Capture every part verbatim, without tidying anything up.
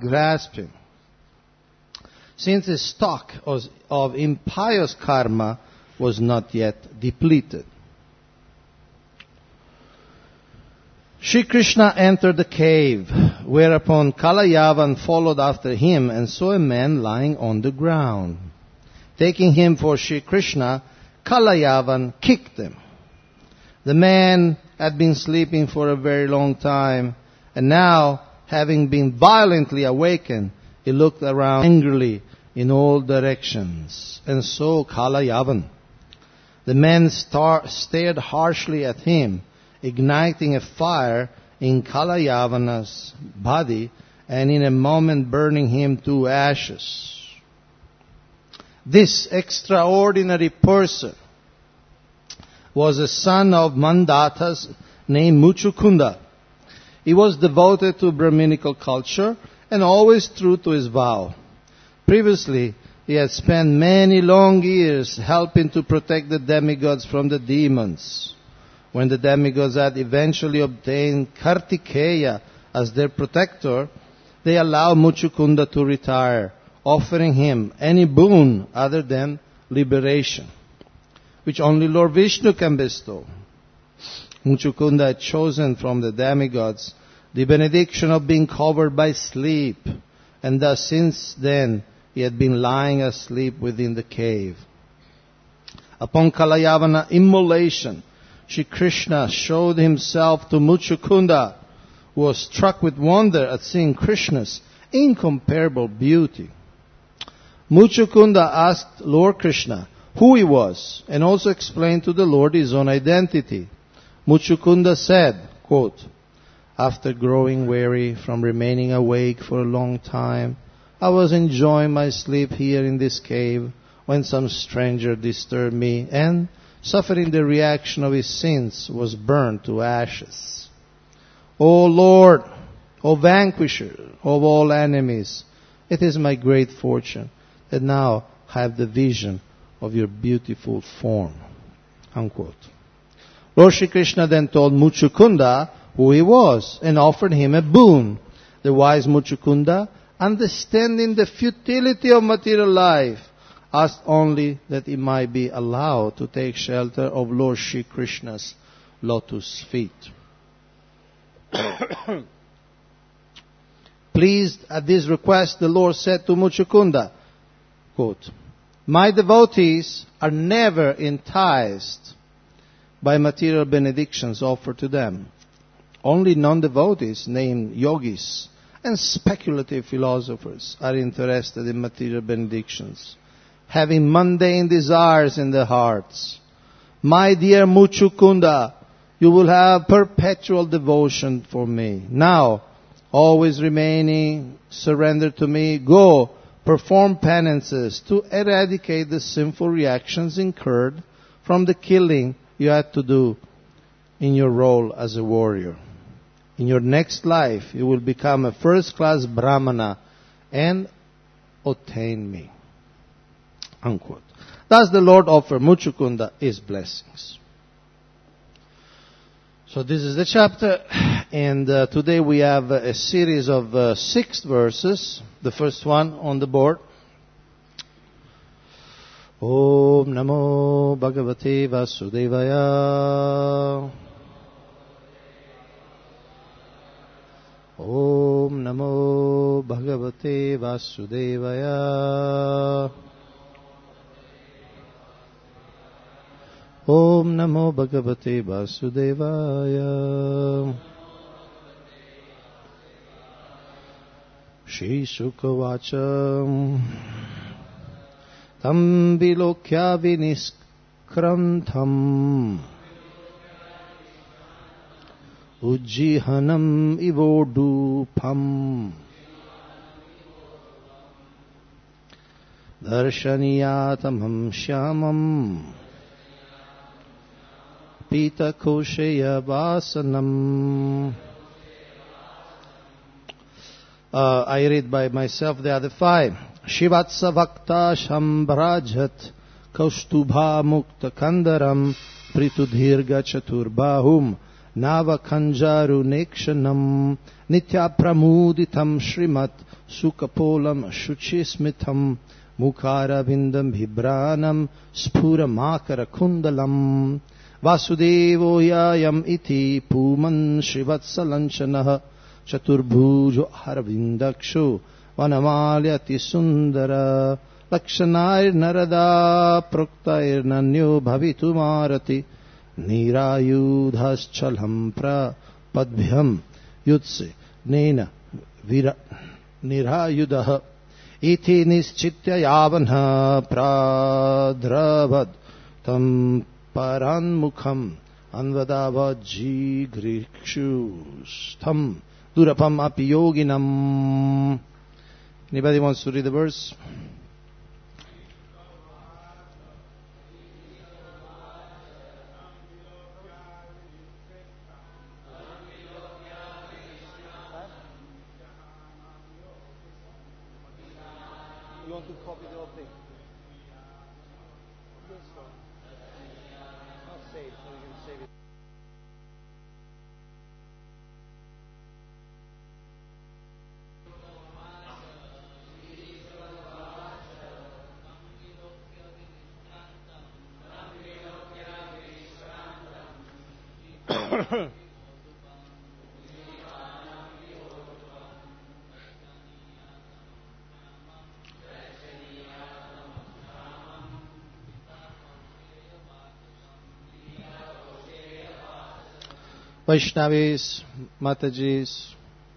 grasp him, since his stock of, of impious karma was not yet depleted. Shri Krishna entered the cave, whereupon Kalayavan followed after him and saw a man lying on the ground. Taking him for Shri Krishna, Kalayavan kicked him. The man had been sleeping for a very long time, and now, having been violently awakened, he looked around angrily in all directions and saw Kalayavan. The man star- stared harshly at him, igniting a fire in Kalayavana's body, and in a moment burning him to ashes. This extraordinary person was a son of Mandatas named Muchukunda. He was devoted to Brahminical culture and always true to his vow. Previously, he had spent many long years helping to protect the demigods from the demons. When the demigods had eventually obtained Kartikeya as their protector, they allowed Muchukunda to retire, offering him any boon other than liberation, which only Lord Vishnu can bestow. Muchukunda had chosen from the demigods the benediction of being covered by sleep, and thus since then he had been lying asleep within the cave. Upon Kalayavana immolation, Shri Krishna showed himself to Muchukunda, who was struck with wonder at seeing Krishna's incomparable beauty. Muchukunda asked Lord Krishna who he was, and also explained to the Lord his own identity. Muchukunda said, quote, "After growing weary from remaining awake for a long time, I was enjoying my sleep here in this cave when some stranger disturbed me and, suffering the reaction of his sins, was burned to ashes. O Lord, O vanquisher of all enemies, it is my great fortune that now I have the vision of your beautiful form." Unquote. Lord Shri Krishna then told Muchukunda who he was and offered him a boon. The wise Muchukunda, understanding the futility of material life, asked only that he might be allowed to take shelter of Lord Shri Krishna's lotus feet. Pleased at this request, the Lord said to Muchukunda, quote, "My devotees are never enticed by material benedictions offered to them. Only non-devotees, named yogis, and speculative philosophers are interested in material benedictions, having mundane desires in their hearts. My dear Muchukunda, you will have perpetual devotion for me. Now, always remaining surrendered to me, go, perform penances to eradicate the sinful reactions incurred from the killing you had to do in your role as a warrior. In your next life, you will become a first-class Brahmana and attain me." Unquote. Thus the Lord offered Muchukunda his blessings. So this is the chapter, and uh, today we have a series of uh, six verses. The first one on the board. Om Namo Bhagavate Vasudevaya. Om Namo Bhagavate Vasudevaya. Om Namo Bhagavate Vasudevaya. Shri Sukavacha Tam Vilokya Viniskrantham Ujjihanam Ivodupam Darshaniyatamam Shyamam Pita Kosheya Vasanam. Uh, I read by myself the other five. Shivatsa Vakta Shambrajat Kaustubha Mukta Kandaram Pritudhirga Chaturbahum Nava Kanjaru Nekshanam Nitya Pramuditam Shrimat Sukapolam Shuchismitam Mukara Vindam Vibranam Spura Makara Kundalam Vasudevo Yayam Iti Puman Shivatsalanchanaha Chaturbhujo Haravindakshu Vanamalyati Sundara Lakshanair Narada Proktair Nanyo Bhavitumarati Nirayudhas Chalham Pra Padbhyam Yutse Nena Vira Nirayudaha Iti Nischitya Yavanha Pradravad Tam Paranmukham Anvadava Jigrikshu Tam Durapam Api Yoginam. Anybody wants to read the verse? You want to copy the whole thing? Yes, sir. Not save, so you can save it. Vaishnavis, Matajis,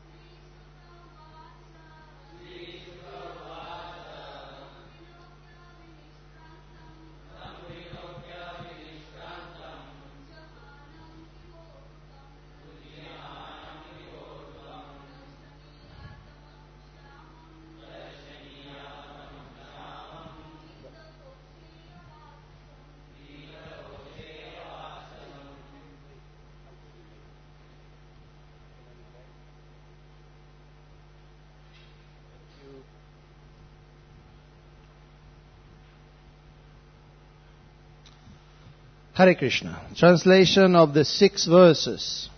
Hare Krishna. Translation of the six verses.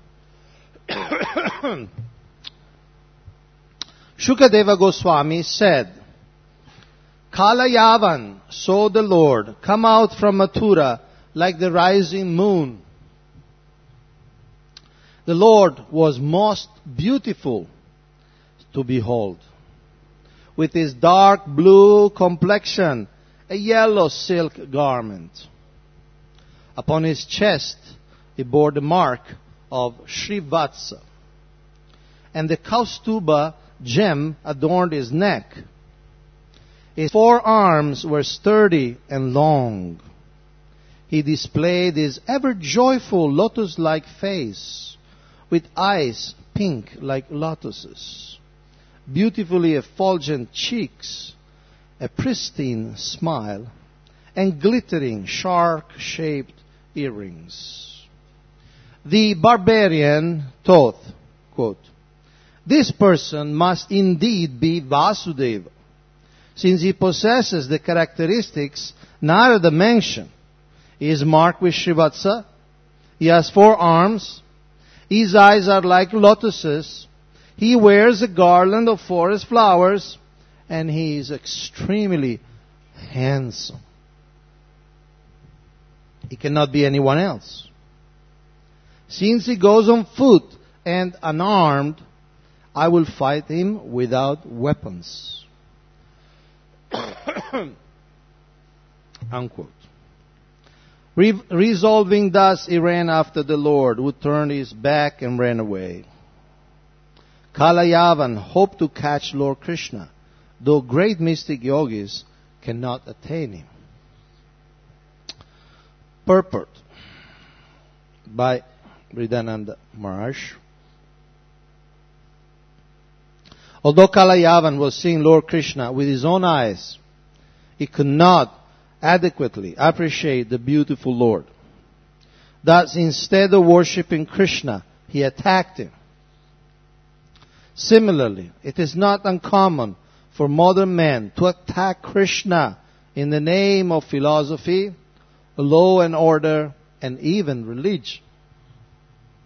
Shukadeva Goswami said, Kalayavan saw the Lord come out from Mathura like the rising moon. The Lord was most beautiful to behold, with his dark blue complexion, a yellow silk garment. Upon his chest he bore the mark of Srivatsa, and the Kaustuba gem adorned his neck. His forearms were sturdy and long. He displayed his ever-joyful lotus-like face, with eyes pink like lotuses, beautifully effulgent cheeks, a pristine smile, and glittering shark-shaped earrings. The barbarian thought, quote, this person must indeed be Vasudeva, since he possesses the characteristics Narada mentioned. He is marked with Srivatsa, he has four arms, his eyes are like lotuses, he wears a garland of forest flowers, and he is extremely handsome. He cannot be anyone else. Since he goes on foot and unarmed, I will fight him without weapons. Unquote. Re- resolving thus, he ran after the Lord, who turned his back and ran away. Kalayavan hoped to catch Lord Krishna, though great mystic yogis cannot attain him. Purport by Vridananda Maharaj. Although Kalayavan was seeing Lord Krishna with his own eyes, he could not adequately appreciate the beautiful Lord. Thus, instead of worshipping Krishna, he attacked him. Similarly, it is not uncommon for modern men to attack Krishna in the name of philosophy, law and order, and even religion.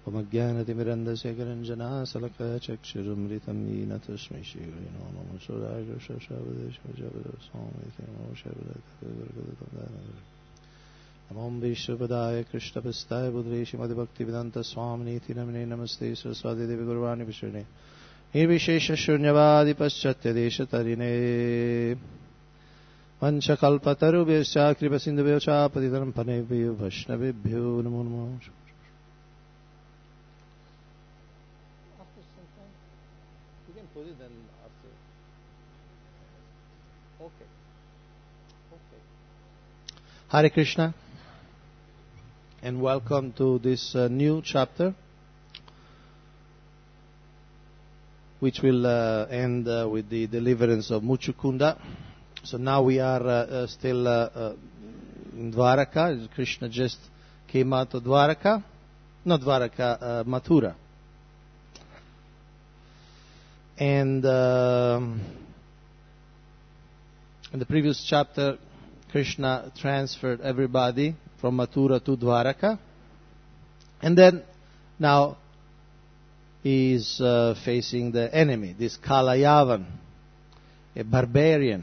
Upamagyanatimirandasya Garanjana Salaka Chakshurumritam Yena Tasmai Shri Gurino Namo Shodaya Gurusha Shabadesha Jabada Swami Namo Shabada Namo Vishwapadaya Krishna Pastaya Budreshi Madhibhakti Vedanta Swami Niti Namine Namaste Saraswati Devi Gurvani Vishwani Nirvishesha Shunyavadi Paschatya Desha Tarine Vanchakalpataru Vyasya Kripa Sindhu Vyocha Patidaram Panebhyo Vaishnavibhyo Namo Namo. Put it then after. Okay. Okay. Hare Krishna, and welcome to this uh, new chapter, which will uh, end uh, with the deliverance of Muchukunda. So now we are uh, uh, still uh, uh, in Dwaraka. Krishna just came out of Dwaraka, not Dwaraka, uh, Mathura. And uh, in the previous chapter, Krishna transferred everybody from Mathura to Dwaraka. And then now he is uh, facing the enemy, this Kalayavan, a barbarian.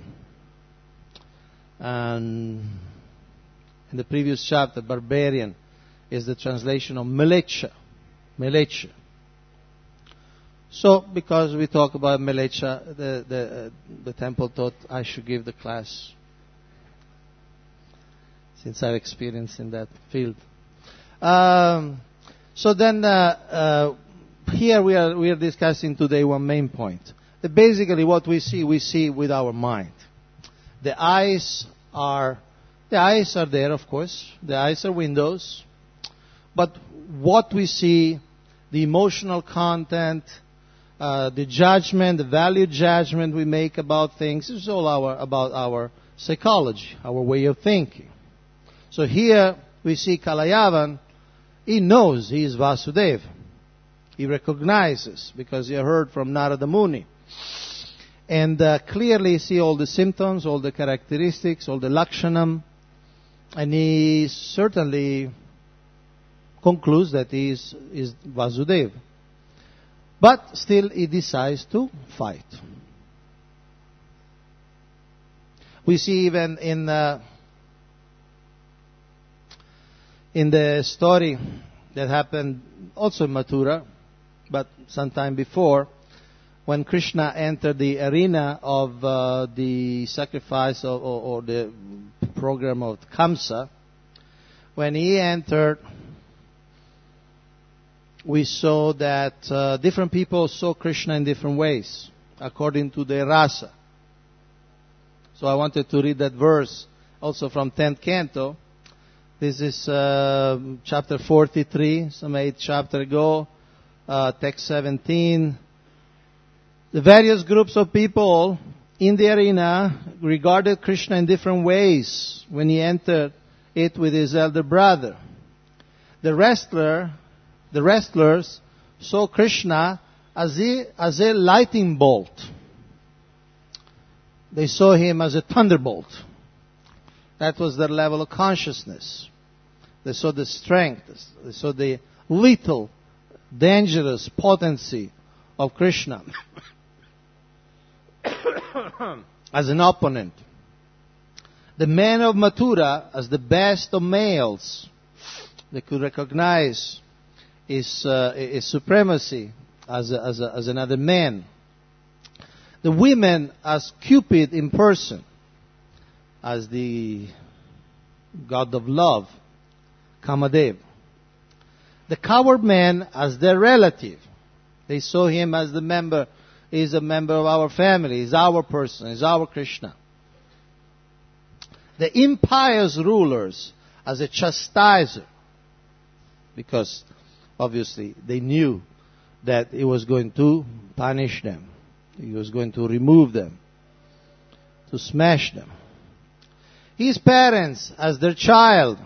And in the previous chapter, barbarian is the translation of Melecha. Melecha. So, because we talk about Melecha, the, the, uh, the temple thought I should give the class, since I've experience in that field. Um, so then, uh, uh, here we are we are discussing today one main point. That basically, what we see, we see with our mind. The eyes are the eyes are there, of course. The eyes are windows, but what we see, the emotional content. Uh, the judgment, the value judgment we make about things is all our about our psychology, our way of thinking. So here we see Kalayavan. He knows he is Vasudeva. He recognizes because he heard from Narada Muni, and uh, clearly see all the symptoms, all the characteristics, all the lakshanam, and he certainly concludes that he is, is Vasudeva. But still he decides to fight. We see even in uh, in the story that happened also in Mathura, but sometime before, when Krishna entered the arena of uh, the sacrifice of, or, or the program of Kamsa, when he entered, we saw that uh, different people saw Krishna in different ways, according to their rasa. So I wanted to read that verse also from tenth canto. This is uh, chapter forty-three, some eight chapter ago, uh, text seventeen. The various groups of people in the arena regarded Krishna in different ways when he entered it with his elder brother. The wrestler The wrestlers saw Krishna as a, as a lightning bolt. They saw him as a thunderbolt. That was their level of consciousness. They saw the strength. They saw the lethal, dangerous potency of Krishna as an opponent. The men of Mathura as the best of males. They could recognize His, uh, his supremacy as, a, as, a, as another man. The women as Cupid in person, as the god of love, Kamadev. The coward man as their relative. They saw him as the member, he is a member of our family, he is our person, he is our Krishna. The impious rulers as a chastiser, because obviously, they knew that he was going to punish them. He was going to remove them, to smash them. His parents as their child.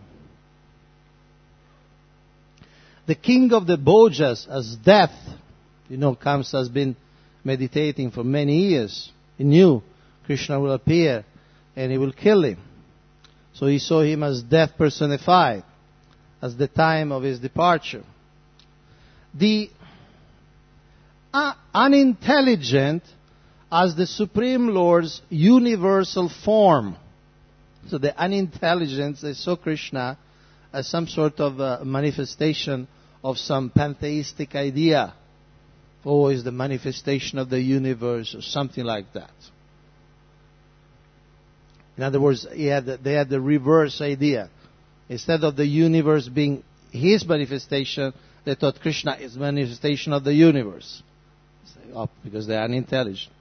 The king of the Bhojas as death. You know, Kamsa has been meditating for many years. He knew Krishna will appear and he will kill him. So he saw him as death personified, as the time of his departure. the uh, unintelligent as the Supreme Lord's universal form. So the unintelligent, they saw Krishna as some sort of a manifestation of some pantheistic idea. Oh, is the manifestation of the universe or something like that. In other words, he had the, they had the reverse idea. Instead of the universe being his manifestation, they thought Krishna is manifestation of the universe. Oh, because they are unintelligent.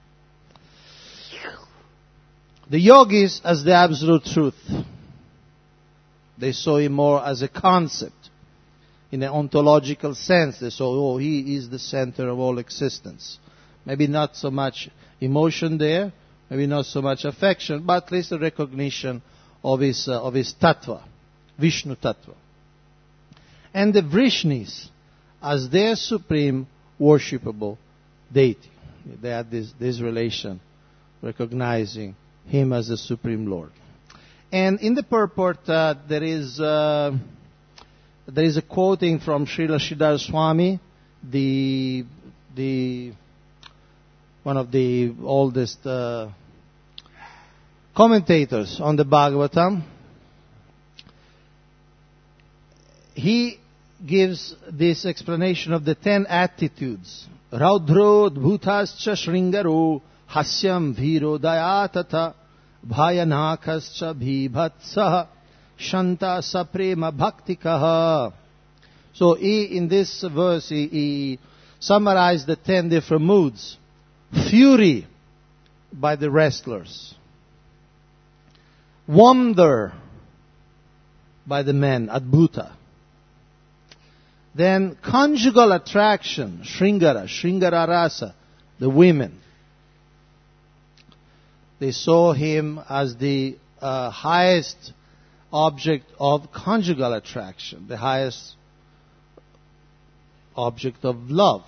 The yogis as the absolute truth. They saw him more as a concept. In an ontological sense, they saw, oh, he is the center of all existence. Maybe not so much emotion there, maybe not so much affection, but at least a recognition of his, uh, of his tattva, Vishnu tattva. And the Vrishnis as their supreme worshipable deity. They had this, this relation, recognizing him as the Supreme Lord. And in the purport, uh, there is uh, there is a quoting from Srila Sridhar Swami, the the one of the oldest uh, commentators on the Bhagavatam. He gives this explanation of the ten attitudes. Raudro dbhutascha shringaro hasyam viro dayatata bhayanakascha bhibhatsaha shanta saprema bhaktikaha. So he, in this verse, he, he summarized the ten different moods. Fury by the wrestlers. Wonder by the men, adbhuta. Then conjugal attraction, shringara, shringara rasa, the women. They saw him as the uh, highest object of conjugal attraction, the highest object of love.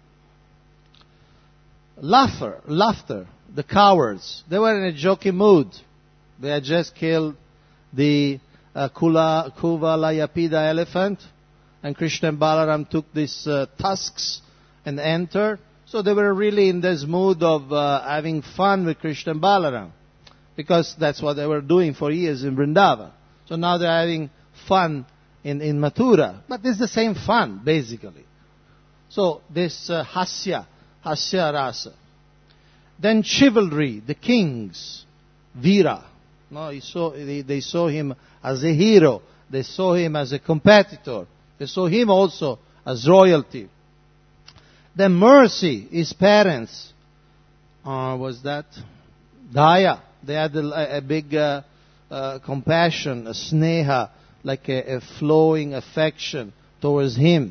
Laughter, laughter, the cowards. They were in a joking mood. They had just killed the uh, Kula, Kuvalayapida elephant, and Krishna and Balaram took these uh, tusks and entered. So they were really in this mood of uh, having fun with Krishna and Balaram, because that's what they were doing for years in Vrindavan. So now they're having fun in, in Mathura. But it's the same fun, basically. So this uh, hasya, hasya rasa. Then chivalry, the kings, Veera. No, he saw, they, they saw him as a hero. They saw him as a competitor. They saw him also as royalty. Then mercy, his parents. Uh, was that? Daya. They had a, a big uh, uh, compassion, a sneha, like a, a flowing affection towards him.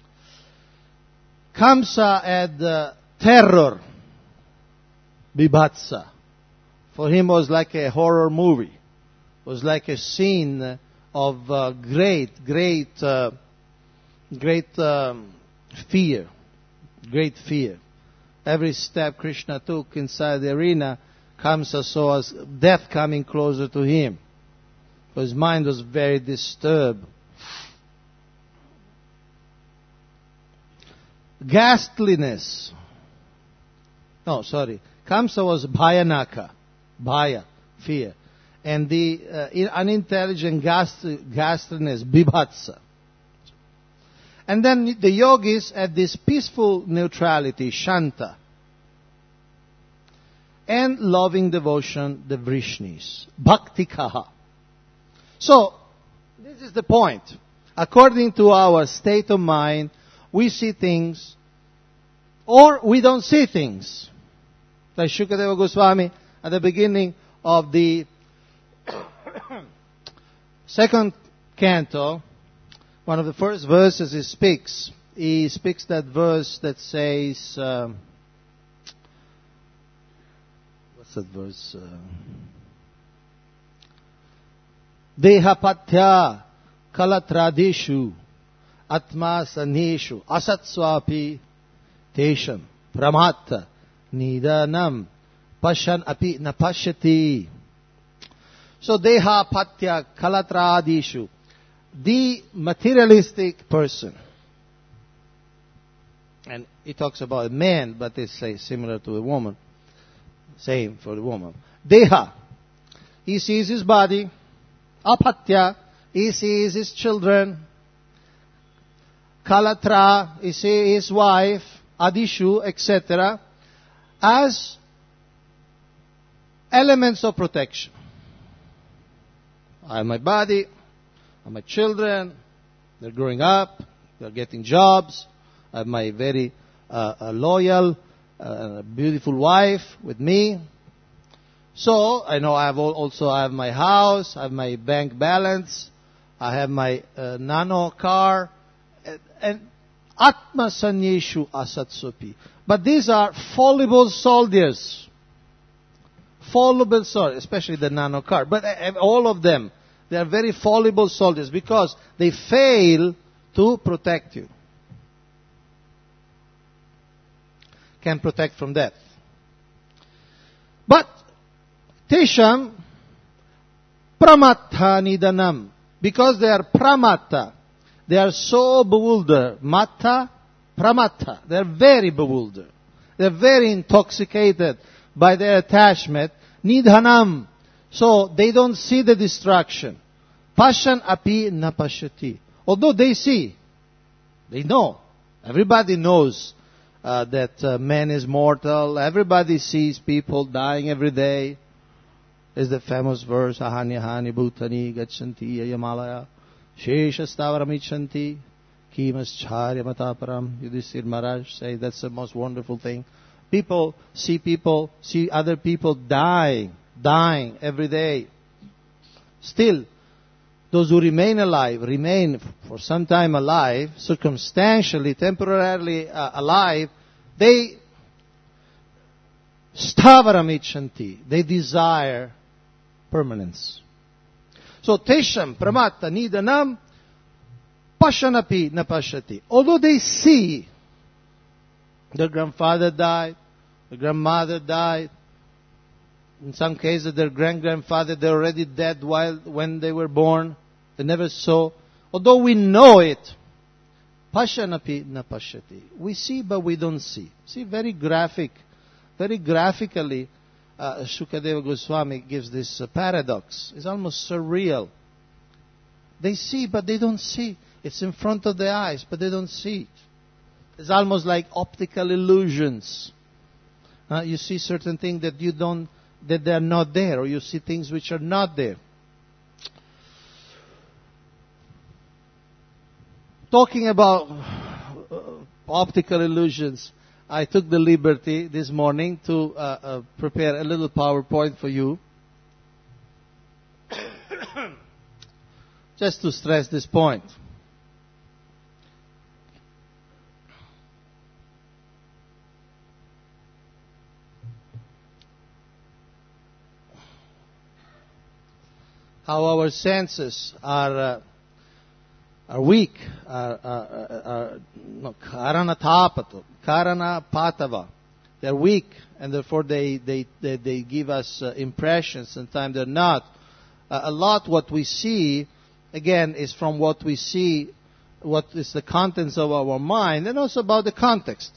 Kamsa had uh, terror, bibhatsa. For him was like a horror movie. It was like a scene of uh, great, great, uh, great um, fear. Great fear. Every step Krishna took inside the arena, Kamsa saw as death coming closer to him. His mind was very disturbed. Ghastliness. No, sorry. Kamsa was Bhayanaka. Bhaya, fear. And the uh, unintelligent ghast- ghastliness, Bibhatsa. And then the yogis had this peaceful neutrality, Shanta. And loving devotion, the Vrishnis, Bhaktikaha. So, this is the point. According to our state of mind, we see things, or we don't see things. Like Shukadeva Goswami, at the beginning of the second canto, one of the first verses he speaks, he speaks that verse that says, um, what's that verse? Uh, Dehapatya kalatradeshu atma saneshu asatswapi tesham pramata nidanam pashan api napashyati. So dehapatya kalatradeshu, the materialistic person, And he talks about a man, but it's say, similar to a woman. Same for the woman. Deha. He sees his body. Apatya. He sees his children. Kalatra. He sees his wife. Adishu, et cetera. As elements of protection. I have my body. I have my children. They're growing up. They're getting jobs. I have my very uh, uh, loyal, uh, beautiful wife with me. So, I know I have also I have my house, I have my bank balance, I have my uh, nano car, and Atma Sanyeshu Asatsopi. But these are fallible soldiers. Fallible soldiers, especially the nano car. But uh, all of them, they are very fallible soldiers because they fail to protect you. Can protect from death. But Tesham Pramatta Nidanam. Because they are pramatta. They are so bewildered. Matta, pramatta. They are very bewildered. They are very intoxicated by their attachment. Nidhanam. So they don't see the destruction. Pashan api napashati. Although they see. They know. Everybody knows Uh, that uh, man is mortal. Everybody sees people dying every day. Is the famous verse, Ahani Ahani Bhutani Gachanti Yamalaya Shesha Stavaramichanti Kimas Charya Mataparam. Yudhishthir Maharaj say that's the most wonderful thing. People see people, see other people dying, dying every day. Still, those who remain alive, remain for some time alive, circumstantially, temporarily uh, alive, they stavaramichanti, they desire permanence. So, tesham, pramatta, nidanam, pashanapi napashati. Although they see their grandfather died, their grandmother died, in some cases their grand-grandfather, they're already dead while when they were born. They never saw. Although we know it, Pashanapi na pashati. We see, but we don't see. See, very graphic, very graphically, uh, Shukadeva Goswami gives this uh, paradox. It's almost surreal. They see, but they don't see. It's in front of their eyes, but they don't see it. It's almost like optical illusions. Uh, you see certain things that you don't, that they are not there, or you see things which are not there. Talking about uh, optical illusions, I took the liberty this morning to uh, uh, prepare a little PowerPoint for you. Just to stress this point. How our senses are uh, are weak, are, are, are no, karana tapato, karana patava. They're weak, and therefore they they they, they give us uh, impressions. Sometimes they're not. Uh, a lot what we see, again, is from what we see, what is the contents of our mind, and also about the context.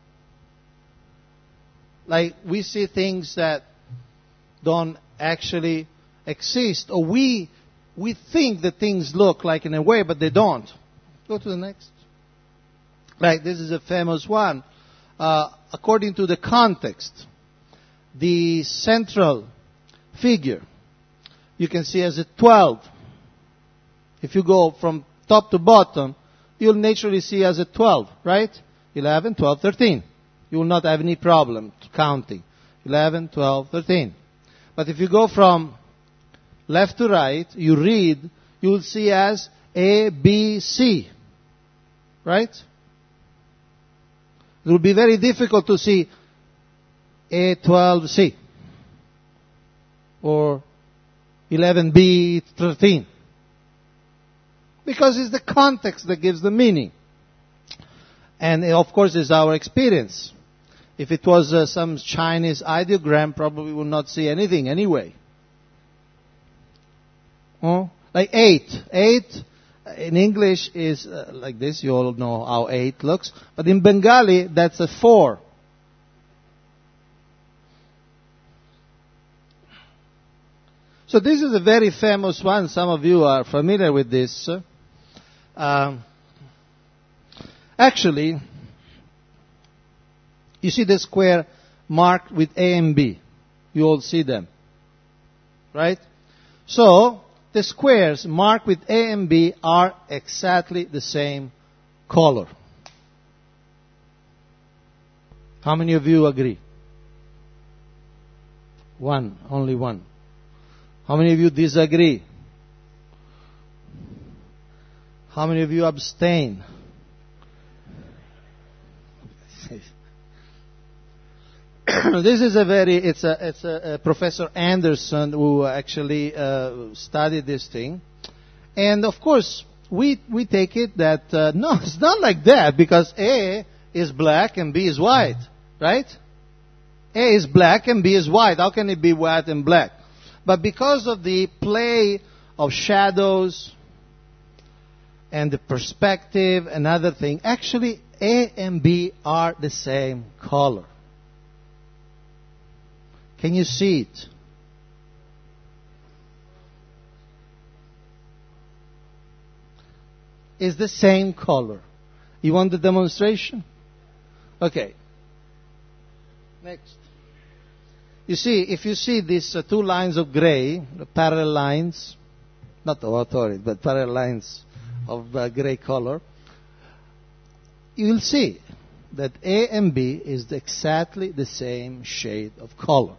Like we see things that don't actually exist, or we we think that things look like in a way, but they don't. Go to the next. Right, this is a famous one. Uh, according to the context, the central figure you can see as a twelve. If you go from top to bottom, you'll naturally see as a twelve, right? eleven, twelve, thirteen. You will not have any problem counting. eleven, twelve, thirteen. But if you go from left to right, you read, you will see as A, B, C. Right? It will be very difficult to see A twelve C or eleven B thirteen. Because it's the context that gives the meaning. And of course it's our experience. If it was uh, some Chinese ideogram, probably we would not see anything anyway. Oh, like eight. Eight In English is uh, like this. You all know how eight looks. But in Bengali, that's a four. So this is a very famous one. Some of you are familiar with this. Um, actually, you see the square marked with A and B. You all see them. Right? So, the squares marked with A and B are exactly the same color. How many of you agree? One, only one. How many of you disagree? How many of you abstain? This is a very, it's a, it's a, a Professor Anderson who actually uh, studied this thing. And of course, we, we take it that, uh, no, it's not like that, because A is black and B is white, right? A is black and B is white. How can it be white and black? But because of the play of shadows and the perspective and other thing, actually A and B are the same color. Can you see it? It's the same color. You want the demonstration? Okay. Next. You see, if you see these uh, two lines of gray, the parallel lines, not authority, but parallel lines of uh, gray color, you'll see that A and B is exactly the same shade of color.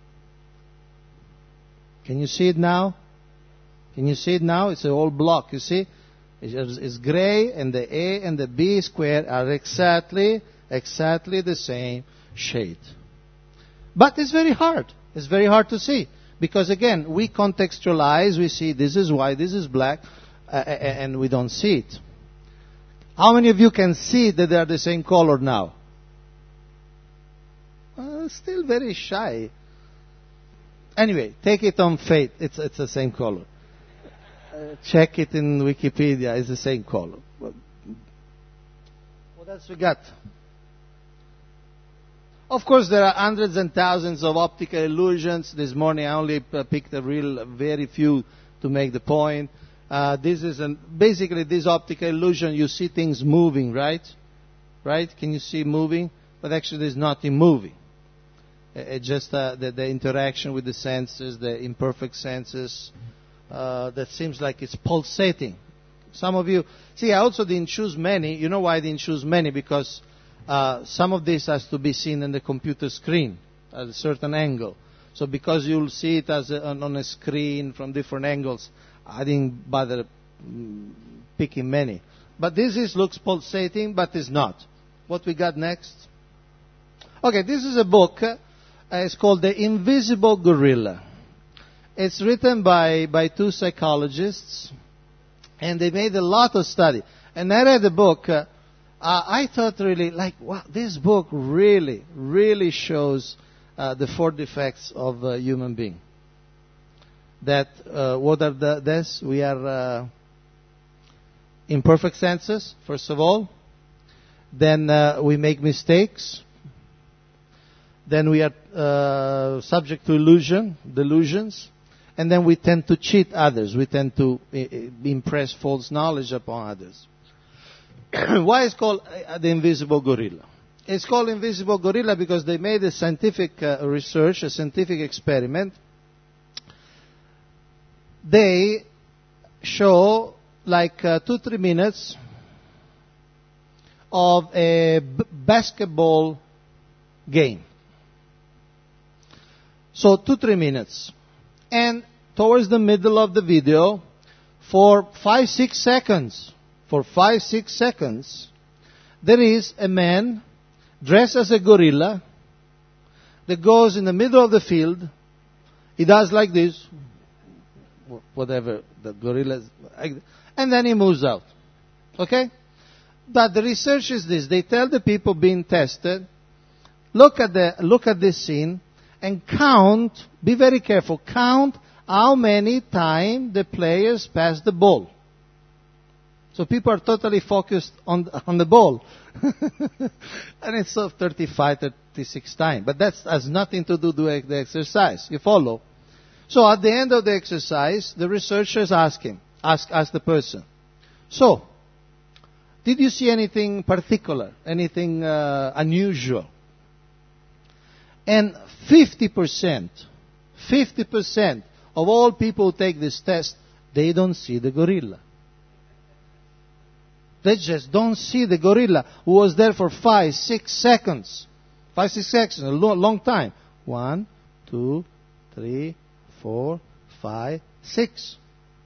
Can you see it now? Can you see it now? It's a whole block, you see? It's, it's gray, and the A and the B square are exactly, exactly the same shade. But it's very hard. It's very hard to see. Because again, we contextualize, we see this is white, this is black, uh, and we don't see it. How many of you can see that they are the same color now? Uh, still very shy. Anyway, take it on faith. It's, it's the same color. Uh, check it in Wikipedia. It's the same color. What else we got? Of course, there are hundreds and thousands of optical illusions. This morning I only uh, picked a real, very few to make the point. Uh, this is an, basically this optical illusion, you see things moving, right? Right? Can you see moving? But actually there's nothing moving. It's just uh, the, the interaction with the senses, the imperfect senses, uh, that seems like it's pulsating. Some of you, see, I also didn't choose many. You know why I didn't choose many? Because uh, some of this has to be seen in the computer screen at a certain angle. So because you'll see it as a, on a screen from different angles, I didn't bother mm, picking many. But this is, looks pulsating, but is not. What we got next? Okay, this is a book. Uh, it's called The Invisible Gorilla. It's written by, by two psychologists, and they made a lot of study. And I read the book. Uh, I thought really, like, wow, this book really, really shows uh, the four defects of a human being. That, uh, what are the, this? We are uh, imperfect senses, first of all. Then uh, we make mistakes. Then we are uh, subject to illusion, delusions. And then we tend to cheat others. We tend to uh, impress false knowledge upon others. Why is it called uh, the invisible gorilla? It's called invisible gorilla because they made a scientific uh, research, a scientific experiment. They show like uh, two, three minutes of a b- basketball game. So two, three minutes. And towards the middle of the video, for five, six seconds, for five, six seconds, there is a man dressed as a gorilla that goes in the middle of the field. He does like this, whatever the gorilla, and then he moves out. Okay? But the research is this. They tell the people being tested, look at the look at this scene and count, be very careful, count how many times the players pass the ball. So people are totally focused on on the ball. And it's of thirty-five, thirty-six times. But that has nothing to do with the exercise. You follow? So at the end of the exercise, the researchers ask him, ask, ask the person, so, did you see anything particular, anything uh, unusual? And fifty percent, fifty percent of all people who take this test, they don't see the gorilla. They just don't see the gorilla who was there for five, six seconds. Five, six seconds, a long, long time. One, two, three, four, five, six.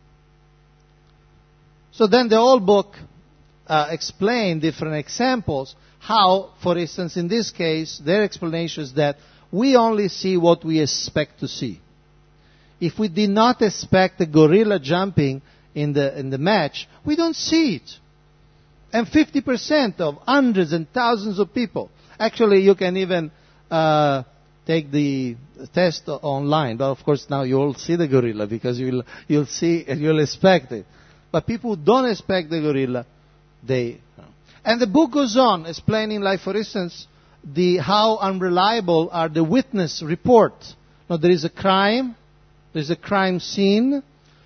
So then the whole book uh, explained different examples. How, for instance, in this case, their explanation is that we only see what we expect to see. If we did not expect the gorilla jumping in the in the match, we don't see it. And fifty percent of hundreds and thousands of people. Actually, you can even uh, take the test online. But of course, now you'll see the gorilla because you'll you'll see and you'll expect it. But people who don't expect the gorilla, they. And the book goes on explaining, like for instance, the how unreliable are the witness reports. Now there is a crime, there's a crime scene,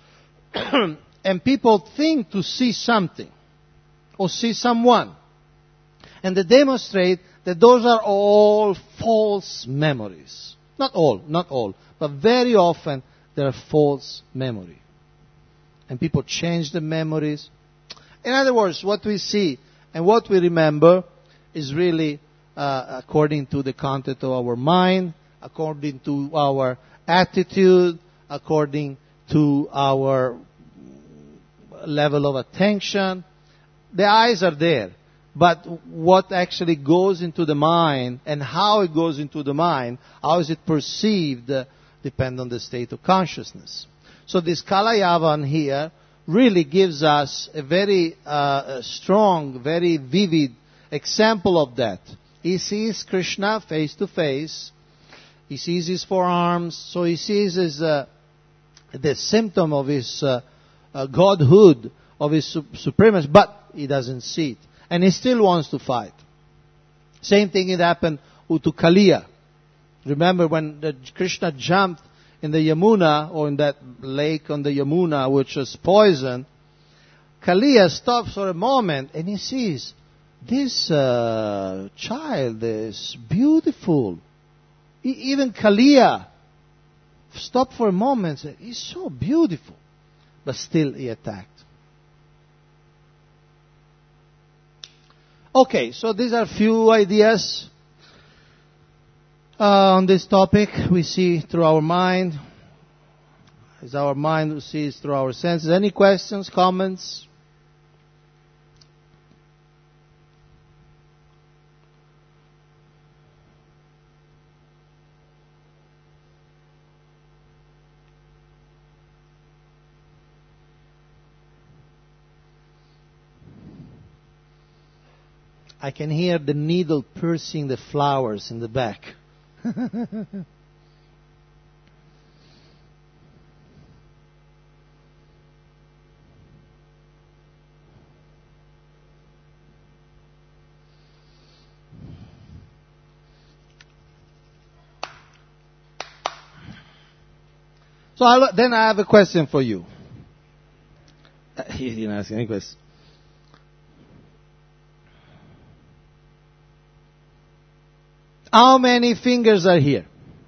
and people think to see something. Or see someone. And they demonstrate that those are all false memories. Not all, not all. But very often they are false memory. And people change the memories. In other words, what we see and what we remember is really uh, according to the content of our mind, according to our attitude, according to our level of attention. The eyes are there, but what actually goes into the mind and how it goes into the mind, how is it perceived, uh, depend on the state of consciousness. So this Kalayavan here really gives us a very uh, strong, very vivid example of that. He sees Krishna face to face. He sees his forearms, so he sees his, uh, the symptom of his uh, uh, godhood, of his su- supremacy, but he doesn't see it. And he still wants to fight. Same thing it happened to Kaliya. Remember when the Krishna jumped in the Yamuna, or in that lake on the Yamuna, which was poison, Kaliya stops for a moment and he sees, this uh, child is beautiful. E- even Kaliya stopped for a moment and said, he's so beautiful. But still he attacked. Okay, so these are few ideas uh, on this topic. We see through our mind. It's our mind who sees through our senses. Any questions, comments? I can hear the needle piercing the flowers in the back. So I'll, then I have a question for you. He didn't ask any question. How many fingers are here?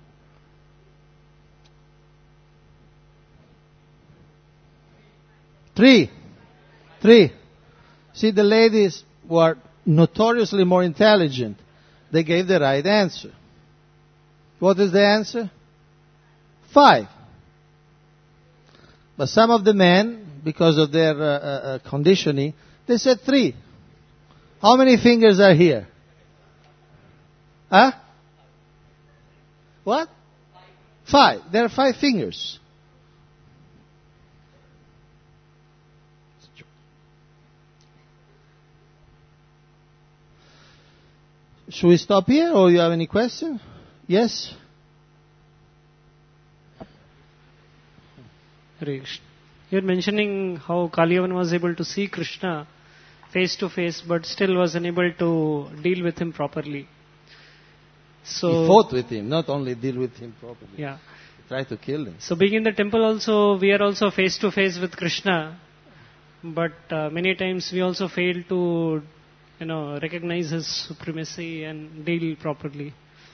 Three. Three. See, the ladies were notoriously more intelligent. They gave the right answer. What is the answer? Five. But some of the men, because of their uh, uh, conditioning, they said three. How many fingers are here? Huh? What? Five. There are five fingers. Should we stop here, or you have any question? Yes? Hare Krishna. You're mentioning how Kaliyavan was able to see Krishna face to face, but still was unable to deal with him properly. So he fought with him, not only deal with him properly. Yeah. He tried to kill him. So being in the temple also, we are also face to face with Krishna, but uh, many times we also fail to, you know, recognize his supremacy and deal properly.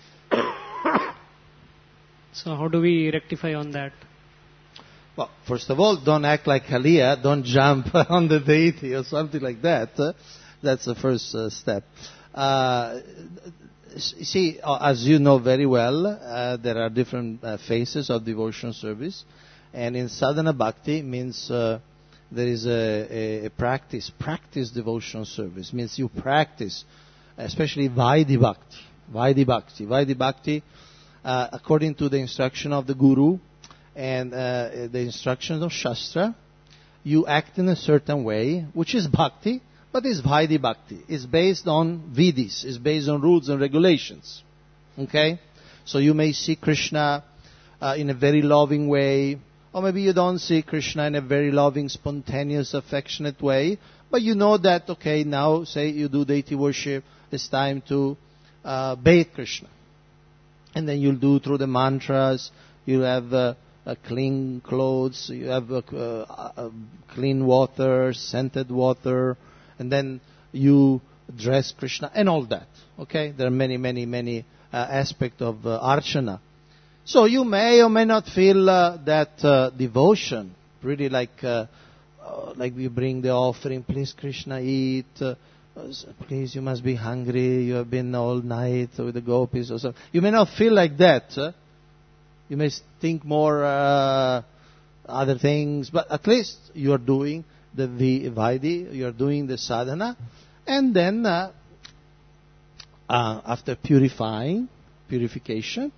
So how do we rectify on that? Well, first of all, don't act like Kaliya. Don't jump on the deity or something like that. Uh, that's the first uh, step. Uh, see, uh, as you know very well, uh, there are different uh, phases of devotion service. And in sadhana bhakti means uh, there is a, a, a practice. Practice devotion service means you practice, especially Vaidhi bhakti. Vaidhi bhakti. Vaidhi bhakti, uh, according to the instruction of the Guru, and uh, the instructions of Shastra, you act in a certain way, which is bhakti, but is Vaidhi bhakti. It's based on vidis, it's based on rules and regulations. Okay? So you may see Krishna uh, in a very loving way, or maybe you don't see Krishna in a very loving, spontaneous, affectionate way, but you know that, okay, now, say you do deity worship, it's time to uh, bathe Krishna. And then you'll do through the mantras, you'll have uh, Uh, clean clothes, you have uh, uh, clean water, scented water, and then you dress Krishna and all that. Okay? There are many, many, many uh, aspects of uh, archana. So you may or may not feel uh, that uh, devotion, really like uh, uh, like we bring the offering, please Krishna eat, uh, please you must be hungry, you have been all night with the gopis or something. You may not feel like that. Uh, You may think more uh, other things, but at least you are doing the Vaidhi, you are doing the sadhana, and then uh, uh, after purifying, purification,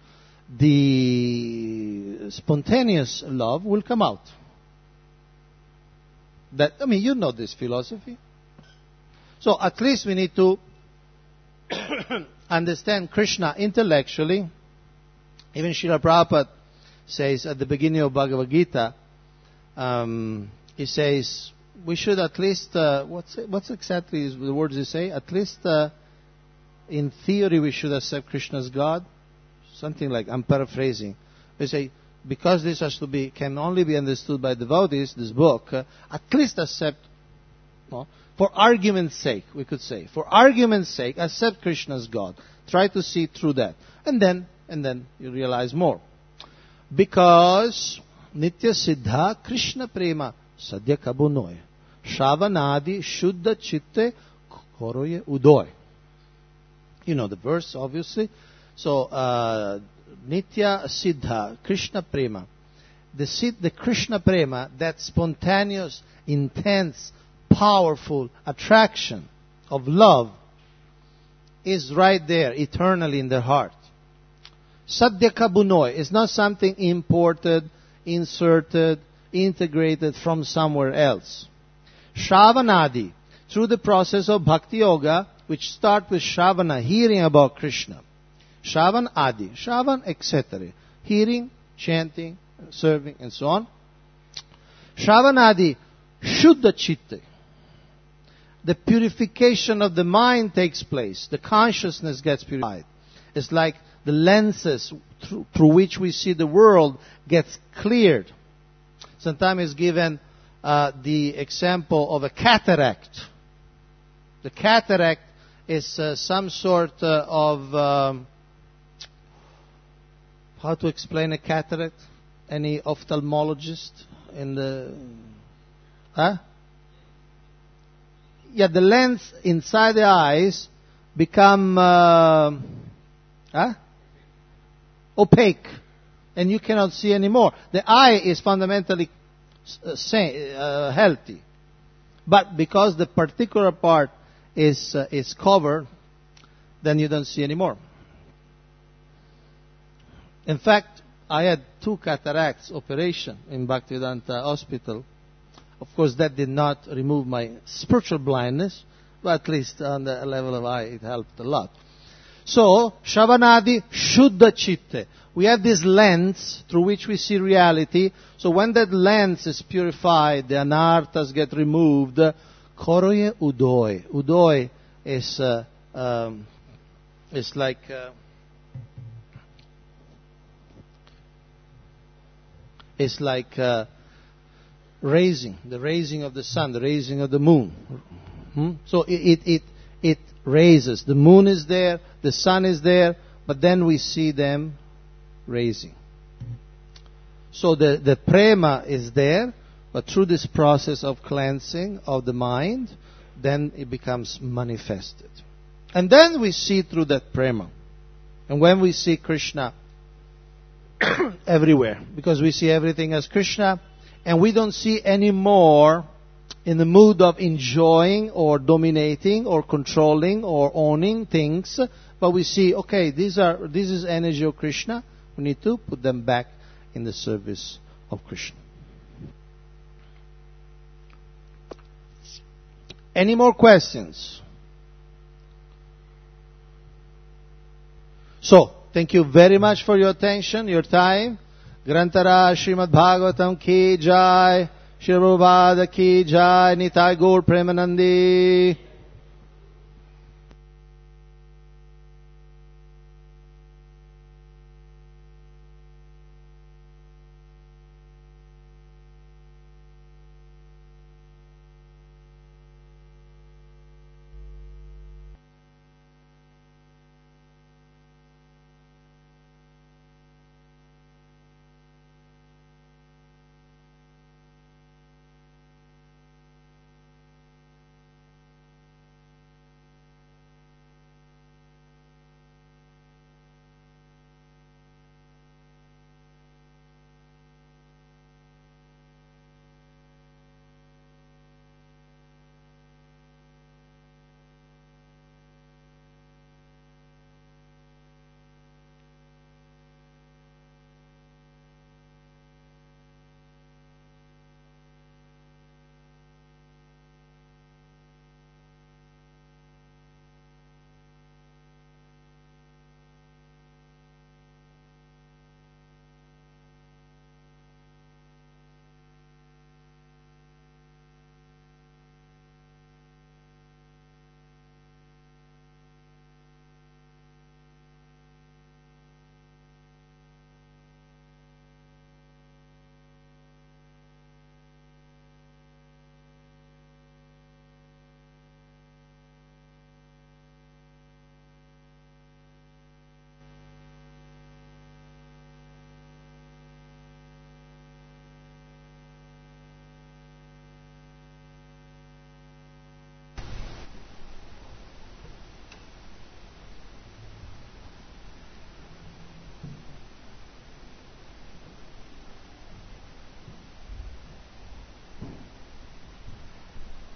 the spontaneous love will come out. That I mean, you know this philosophy. So at least we need to understand Krishna intellectually. Even Srila Prabhupada says at the beginning of Bhagavad Gita, um, he says, we should at least, uh, what's, what's exactly the words he say? At least uh, in theory we should accept Krishna as God. Something like, I'm paraphrasing. They say, because this has to be, can only be understood by devotees, this book, uh, at least accept, no, for argument's sake, we could say, for argument's sake, accept Krishna as God. Try to see through that. And then, And then you realize more. Because Nitya Siddha Krishna Prema Sadhya Kabunoy Shavanadi Shuddha Chitte Koroye Udoy. You know the verse, obviously. So, uh, Nitya Siddha Krishna Prema. The, the Krishna Prema, that spontaneous, intense, powerful attraction of love, is right there, eternally in their heart. Sadhya Kabunoy is not something imported, inserted, integrated from somewhere else. Shravanadi, through the process of Bhakti Yoga, which start with Shravana, hearing about Krishna. Shravan Adi, Shravan, et cetera. Hearing, chanting, serving, and so on. Shravanadi, Shuddha Chitte. The purification of the mind takes place. The consciousness gets purified. It's like the lenses through, through which we see the world gets cleared. Sometimes is given uh, the example of a cataract. The cataract is uh, some sort uh, of um, how to explain a cataract? Any ophthalmologist in the huh? Yeah, the lens inside the eyes become uh, huh? opaque, and you cannot see anymore. The eye is fundamentally uh, sane, uh, healthy, but because the particular part is uh, is covered, then you don't see anymore. In fact, I had two cataracts operation in Bhaktivedanta Hospital. Of course, that did not remove my spiritual blindness, but at least on the level of eye, it helped a lot. So, Shavanadi Shuddha Chitte. we have this lens through which we see reality. So when that lens is purified, the anarthas get removed. Koroye udoi. Udoi is uh, um, is like uh, is like uh, raising, the raising of the sun, the raising of the moon. Hmm? So it, it it it raises. The moon is there, the sun is there, but then we see them raising. So the, the prema is there, but through this process of cleansing of the mind, then it becomes manifested. And then we see through that prema. And when we see Krishna everywhere, because we see everything as Krishna, and we don't see any more in the mood of enjoying or dominating or controlling or owning things, but we see, okay, these are this is energy of Krishna. We need to put them back in the service of Krishna. Any more questions? So, thank you very much for your attention, your time. Grantara Srimad Bhagavatam ki jai, Shri Prabhupada ki jai, Nitai Gaur Premanandi.